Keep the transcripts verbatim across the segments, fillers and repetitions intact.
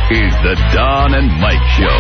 is the Don and Mike Show.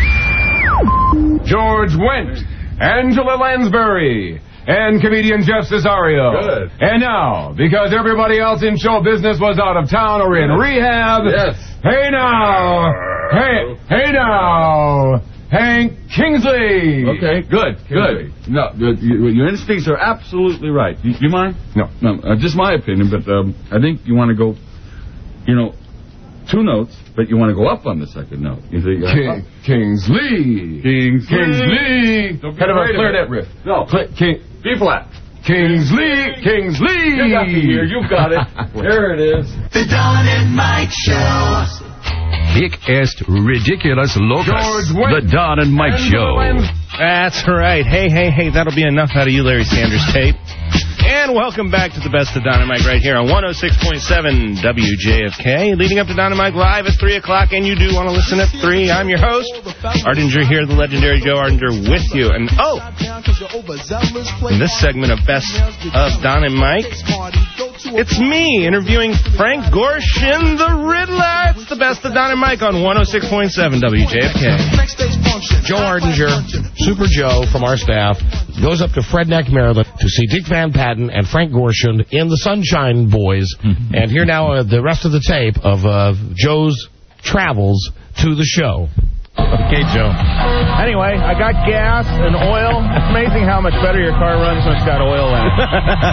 George Wendt, Angela Lansbury, and comedian Jeff Cesario. Good. And now, because everybody else in show business was out of town or in rehab, yes. Hey now, hey, hey now, Hank Kingsley. Okay, good, good. No, good. You, your instincts are absolutely right. Do you, you mind? No. No, uh, just my opinion, but um, I think you want to go, you know, two notes, but you want to go up on the second note. You think, uh, King, Kingsley. Kingsley. Kingsley. Kind of a clarinet riff. No. Cl- King. B flat. Kingsley. Kingsley. You got me here. You've got it. There it is. The Don and Mike Show. Hic est ridiculous locus. George Wendt. The Don and Mike Show. That's right. Hey, hey, hey, that'll be enough out of you, Larry Sanders Tape. And welcome back to the best of Don and Mike right here on one oh six point seven W J F K. Leading up to Don and Mike Live at three o'clock, and you do want to listen at three. I'm your host, Ardinger here, the legendary Joe Ardinger with you. And, oh, in this segment of Best of Don and Mike, it's me interviewing Frank Gorshin, the Riddler. It's the Best of Don and Mike on one oh six point seven W J F K. Joe Ardinger, Super Joe from our staff, goes up to Fred Neck, Maryland to see Dick Van Patten and Frank Gorshin in the Sunshine Boys. And here now uh, the rest of the tape of uh, Joe's travels to the show. Okay, Joe. Anyway, I got gas and oil. It's amazing how much better your car runs when it's got oil in it.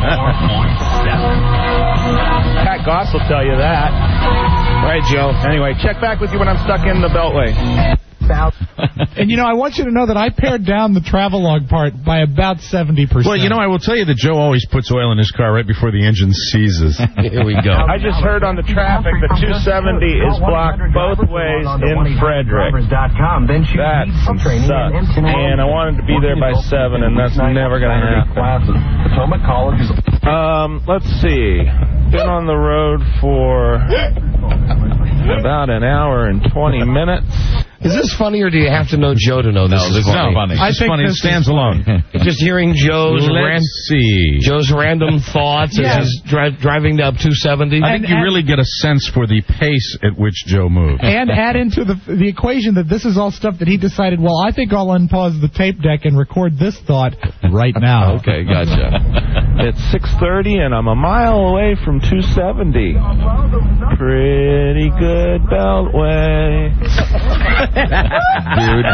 Pat Goss will tell you that. Right, Joe. Anyway, check back with you when I'm stuck in the Beltway. And, you know, I want you to know that I pared down the travelogue part by about seventy percent. Well, you know, I will tell you that Joe always puts oil in his car right before the engine seizes. Here we go. I just heard on the traffic that two seventy is blocked both ways in Frederick. That sucks. And I wanted to be there by seven, and that's never going to happen. Um, let's see. Been on the road for about an hour and twenty minutes. Is this funny, or do you have to know Joe to know this no, is it's funny? not funny. I It's think funny. It this stands alone. Just hearing Joe's Let's ran- see. Joe's random thoughts Yeah. as he's dri- driving up two seventy. I think you really get a sense for the pace at which Joe moves. And add into the the equation that this is all stuff that he decided, well, I think I'll unpause the tape deck and record this thought right now. Okay, gotcha. It's six thirty, and I'm a mile away from two seventy. Pretty good Beltway. Dude.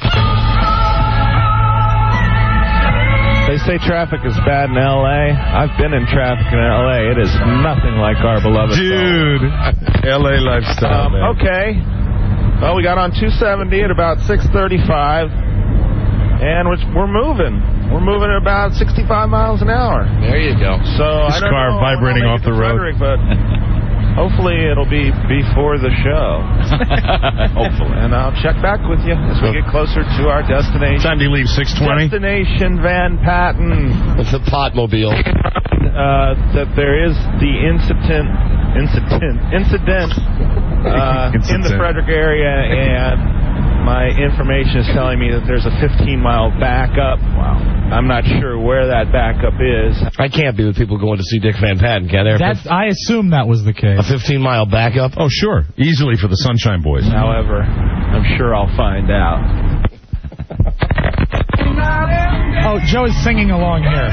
They say traffic is bad in L A. I've been in traffic in L A. It is nothing like our beloved Dude. L A lifestyle, um, man. Okay. Well, we got on two seventy at about six thirty-five, and we're, we're moving. We're moving at about sixty-five miles an hour. There you go. So This I don't car know vibrating when I'll off make it the to road. Frederick, but hopefully it'll be before the show. Hopefully. And I'll check back with you as we get closer to our destination. Time do you leave? six twenty? Destination Van Patten. It's a potmobile. Uh, that there is the incident, incident, incident uh, in the Incident. Frederick area, and my information is telling me that there's a fifteen mile backup. Wow. I'm not sure where that backup is. I can't be with people going to see Dick Van Patten, can there? That's, I assume that was the case. A fifteen mile backup? Oh, sure. Easily for the Sunshine Boys. However, I'm sure I'll find out. Oh, Joe is singing along here.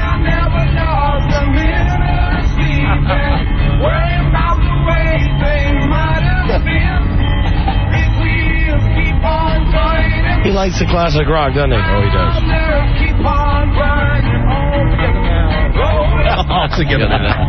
He likes the classic rock, doesn't he? Oh, he does. All together now.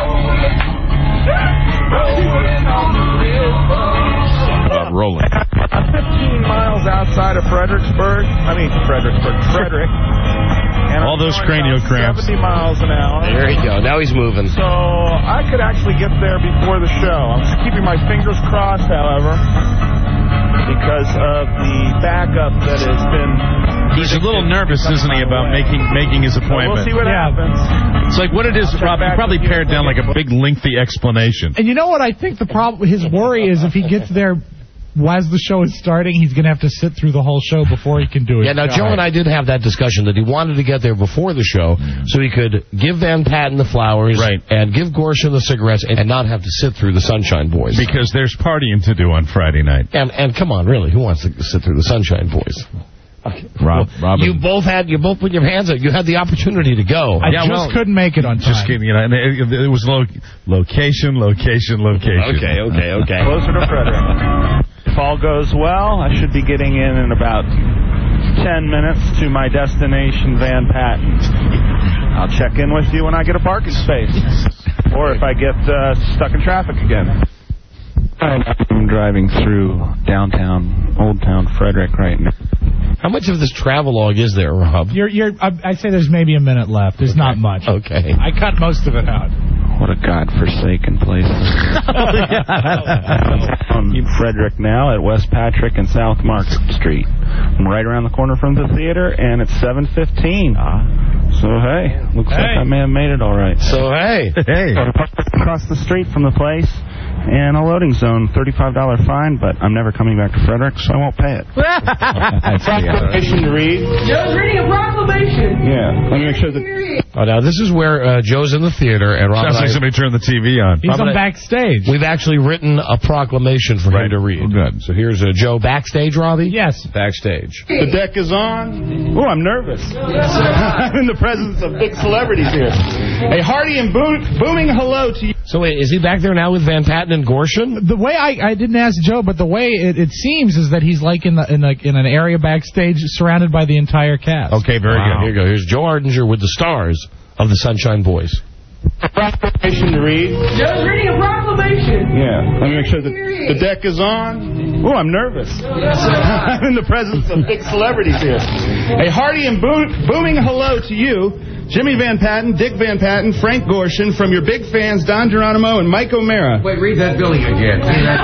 About rolling. fifteen miles outside of Fredericksburg. I mean, Fredericksburg. Frederick. And All I'm those going cranial about cramps. seventy miles an hour. There you go. Now he's moving. So I could actually get there before the show. I'm just keeping my fingers crossed, however, because of the backup that has been... He's a little nervous, isn't he, about making making his So appointment? we'll see what Yeah. happens. It's like what it is, I'll check Rob. He back probably with you pared down like a big, lengthy explanation. And you know what I think the problem, his worry is if he gets there as the show is starting, he's going to have to sit through the whole show before he can do it. Yeah, now, Joe and I did have that discussion that he wanted to get there before the show so he could give Van Patten the flowers Right. and give Gorshin the cigarettes and, and not have to sit through the Sunshine Boys. Because there's partying to do on Friday night. And, and come on, really, who wants to sit through the Sunshine Boys? Okay. Rob, well, Robin. you both had you both put your hands up. You had the opportunity to go. I Yeah, just well, couldn't make it on time. Just kidding, you know, and it, it was lo- location, location, location. Okay, okay, okay. Closer to Frederick. If all goes well, I should be getting in in about ten minutes to my destination, Van Patten. I'll check in with you when I get a parking space, or if I get uh, stuck in traffic again. I'm driving through downtown, Old Town Frederick right now. How much of this travelogue is there, Rob? You're, you're, I, I say there's maybe a minute left. There's not much. Okay. I cut most of it out. What a godforsaken place. I'm in Frederick now at West Patrick and South Market Street. I'm right around the corner from the theater, and it's seven fifteen. So, hey, looks Hey. like I may have made it all right. So, hey. Hey. Across the street from the place, and a loading zone, thirty-five dollars fine, but I'm never coming back to Frederick, so I won't pay it. Proclamation to read. Joe's reading a proclamation. Yeah, let me make sure that... Oh, now, this is where uh, Joe's in the theater, and Rob Sounds and like I, somebody turned the T V on. He's Rob on and I- backstage. we've actually written a proclamation for him Right. to read. Oh, good. So here's uh, Joe backstage, Robbie? Yes. Backstage. The deck is on. Oh, I'm nervous. I'm in the presence of big celebrities here. A hearty and boom, booming hello to you. So wait, is he back there now with Van Patten and Gorshin? The way I, I didn't ask Joe, but the way it, it seems is that he's like in the in, the, in an area backstage surrounded by the entire cast. Okay, very Wow. good. Here you go. Here's Joe Ardinger with the stars of the Sunshine Boys. Proclamation to read. Joe's reading a proclamation. Yeah, let me make sure that the deck is on. Oh, I'm nervous. I'm in the presence of big celebrities here. A hearty and boom, booming hello to you, Jimmy Van Patten, Dick Van Patten, Frank Gorshin, from your big fans, Don Geronimo and Mike O'Mara. Wait, read that billing again.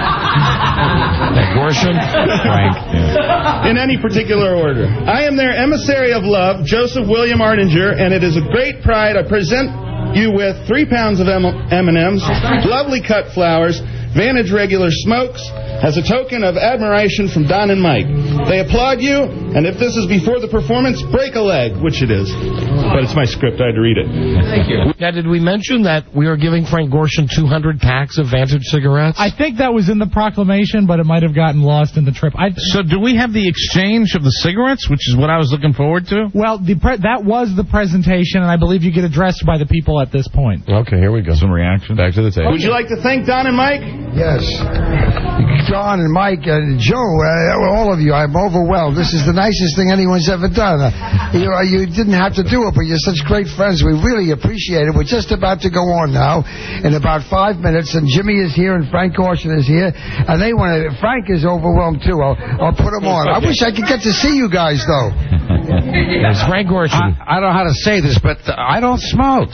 Gorshin? Frank. In any particular order. I am their emissary of love, Joseph William Ardinger, and it is a great pride I present you with three pounds of M and M's, lovely cut flowers, Vantage regular smokes, as a token of admiration from Don and Mike. They applaud you, and if this is before the performance, break a leg, which it is. But it's my script, I had to read it. Thank you. Now, did we mention that we are giving Frank Gorshin two hundred packs of Vantage cigarettes? I think that was in the proclamation, but it might have gotten lost in the trip. I, So do we have the exchange of the cigarettes, which is what I was looking forward to? well, the pre- that was the presentation, and I believe you get addressed by the people at this point. Okay, here we go. Some reaction. Back to the table. Would you like to thank Don and Mike? Yes. John and Mike, uh, Joe, uh, all of you, I'm overwhelmed. This is the nicest thing anyone's ever done. Uh, you, uh, you didn't have to do it, but you're such great friends. We really appreciate it. We're just about to go on now in about five minutes, and Jimmy is here and Frank Gorshin is here, and they want to. Frank is overwhelmed too. I'll, I'll put him on. I wish I could get to see you guys though. It's Frank Gorshin. I, I don't know how to say this, but uh, I don't smoke.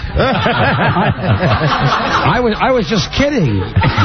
I was I was just kidding.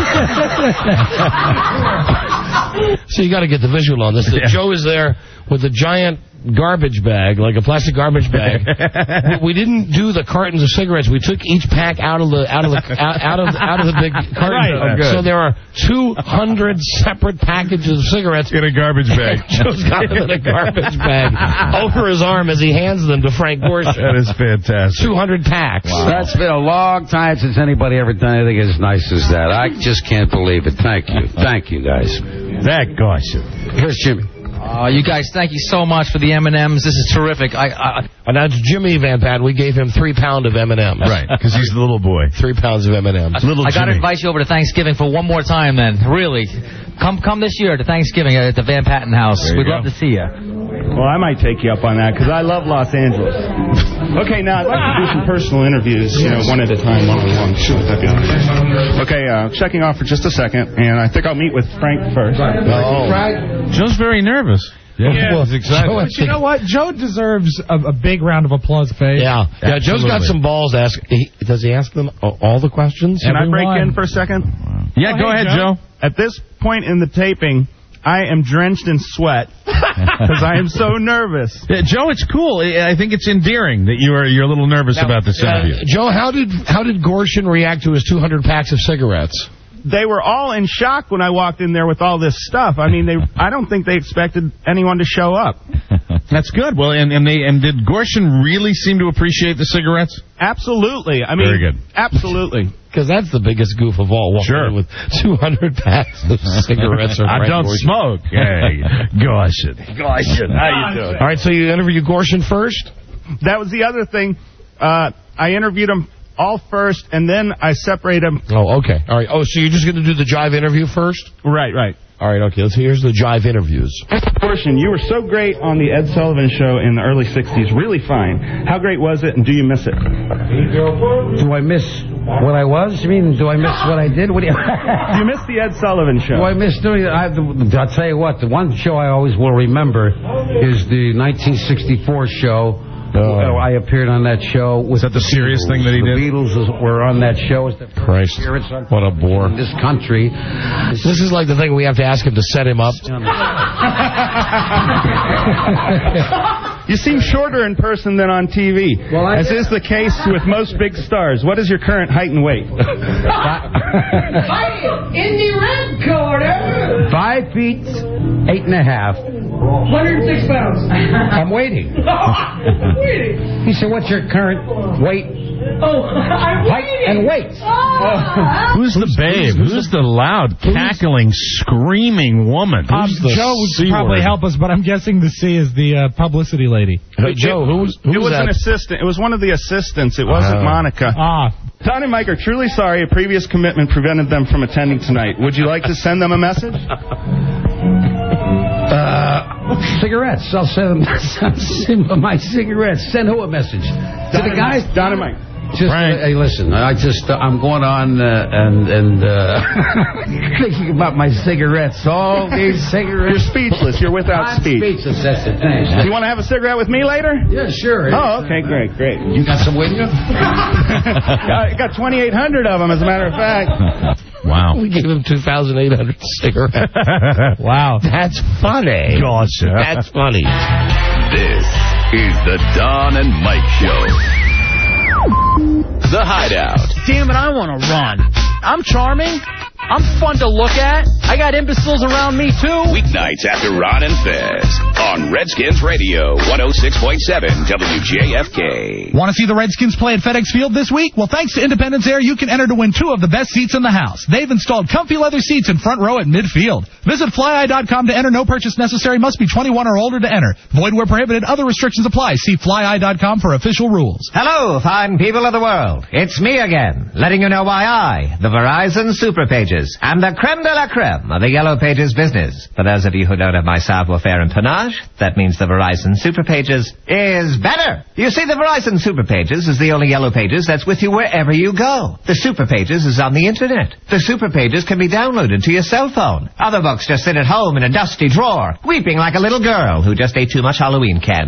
So you got to get the visual on this. Yeah. Joe is there with a giant garbage bag, like a plastic garbage bag. we, we didn't do the cartons of cigarettes. We took each pack out of the out of the out, out of out of the big carton. Right. Oh, good. So there are two hundred separate packages of cigarettes In a garbage bag. Joe's got them in a garbage bag over his arm as he hands them to Frank Gorshin. That is fantastic. two hundred packs. That's been a long time since anybody ever done anything as nice as that. I just can't believe it. Thank you. Thank you, guys. That Gorshin. Here's Jimmy. Uh, you guys, thank you so much for the M and M's. This is terrific. I, I, And that's Jimmy Van Patten. We gave him three pound of M and M's. Right, because he's the little boy. Three pounds of M and M's. Little I got to Jimmy. invite you over to Thanksgiving for one more time then. Really. Come come this year to Thanksgiving at the Van Patten House. There you We'd go. love to see you. Well, I might take you up on that, because I love Los Angeles. Okay, now I'd like to do some personal interviews, you know, one at a time, one-on-one. Sure, that'd be all right. Okay, uh, checking off for just a second, and I think I'll meet with Frank first. Oh. Joe's very nervous. Yeah. Well, he's excited. But you know what? Joe deserves a, a big round of applause, Faye. Yeah, yeah. Joe's got Absolutely. some balls to ask. He, does he ask them all all the questions? Can I break Everyone. in for a second? Yeah, Oh, go hey, ahead, Joe. Joe. At this point in the taping, I am drenched in sweat because I am so nervous. Yeah, Joe, it's cool. I I think it's endearing that you are you're a little nervous Now, about this uh, interview. Joe, how did how did Gorshin react to his two hundred packs of cigarettes? they were all in shock when I walked in there with all this stuff. I mean, they I don't think they expected anyone to show up. That's good. Well, and, and they and did Gorshin really seem to appreciate the cigarettes? Absolutely. I mean, very good. Absolutely. Because that's the biggest goof of all. Sure. With two hundred packs of cigarettes. Or I don't Gorshin. smoke. Hey, Gorshin. Gorshin, how you doing? All right, so you interview Gorshin first? That was the other thing. Uh, I interviewed him all first, and then I separate them. Oh, okay. All right. Oh, so you're just going to do the Jive interview first? Right, right. All right, okay. Let's here's the Jive interviews. Portion, you were so great on the Ed Sullivan Show in the early sixties. Really fine. How great was it, and do you miss it? Do I miss what I was? You mean, do I miss what I did? What do you... Do you miss the Ed Sullivan Show? Do I miss doing it? I, I'll tell you what, the one show I always will remember is the nineteen sixty-four show. Uh, I appeared on that show. With is that the serious Beatles. thing that he the did? The Beatles were on that show. Christ, what a bore. In this country. This is like the thing we have to ask him to set him up. You seem shorter in person than on T V, well, as is the case with most big stars. What is your current height and weight? In the red corner. Five feet, eight and a half. one hundred six pounds. I'm waiting. Waiting. He said, what's your current weight? Oh, I'm height waiting. and weight. Oh. Who's the babe? Who's, who's the loud, cackling, screaming woman? Um, Joe would probably help us, but I'm guessing the C is the uh, publicity lady. Hey, Joe, who was, who it was was that? an assistant. It was one of the assistants. It wasn't uh, Monica. Ah. Don and Mike are truly sorry a previous commitment prevented them from attending tonight. Would you like to send them a message? Uh, cigarettes. I'll send them send my cigarettes. Send who a message? To the guys? Don and Mike. Just, uh, hey, listen, I just, uh, I'm going on uh, and, and uh, thinking about my cigarettes. All these cigarettes. You're speechless. You're without I'm speech. speechless, that's it. Thanks. Do you want to have a cigarette with me later? Yeah, sure. Oh, okay, great, great. You got some with you? I got twenty-eight hundred of them, as a matter of fact. Wow. We gave him two thousand eight hundred cigarettes. Wow. That's funny. Gosh, that's funny. This is the Don and Mike Show. The Hideout. Damn it, I want to run. I'm charming. I'm fun to look at. I got imbeciles around me, too. Weeknights after Ron and Fez on Redskins Radio, one oh six point seven W J F K. Want to see the Redskins play at FedEx Field this week? Well, thanks to Independence Air, you can enter to win two of the best seats in the house. They've installed comfy leather seats in front row at midfield. Visit fly eye dot com to enter. No purchase necessary. Must be twenty-one or older to enter. Void where prohibited. Other restrictions apply. See fly eye dot com for official rules. Hello, fine people of the world. It's me again, letting you know why I, the Verizon Super Pages, am the creme de la creme of the Yellow Pages business. For those of you who don't have my savoir-faire and panache, that means the Verizon Super Pages is better. You see, the Verizon Super Pages is the only Yellow Pages that's with you wherever you go. The Super Pages is on the Internet. The Super Pages can be downloaded to your cell phone. Other books just sit at home in a dusty drawer, weeping like a little girl who just ate too much Halloween candy.